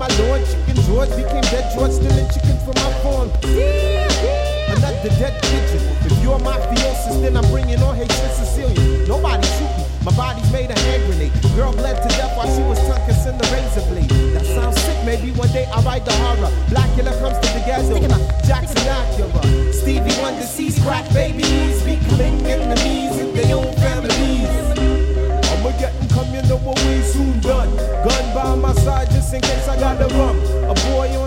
my lord. Chicken George became dead George, stealing chicken from my farm. Another dead pigeon. If you're mafiosis, then I'm bringing on Haitian Sicilian. Nobody shoot me. My body's made a hand grenade. Girl bled to death while she was tongue-kissing the razor blade. That sounds sick. Maybe one day I'll write the horror. Blackula comes to the ghetto. Jackson Acura. Stevie Wonder sees crack babies becoming enemies in their own families. I'ma get them coming away soon done. Gun by my side just in case I gotta run. A boy on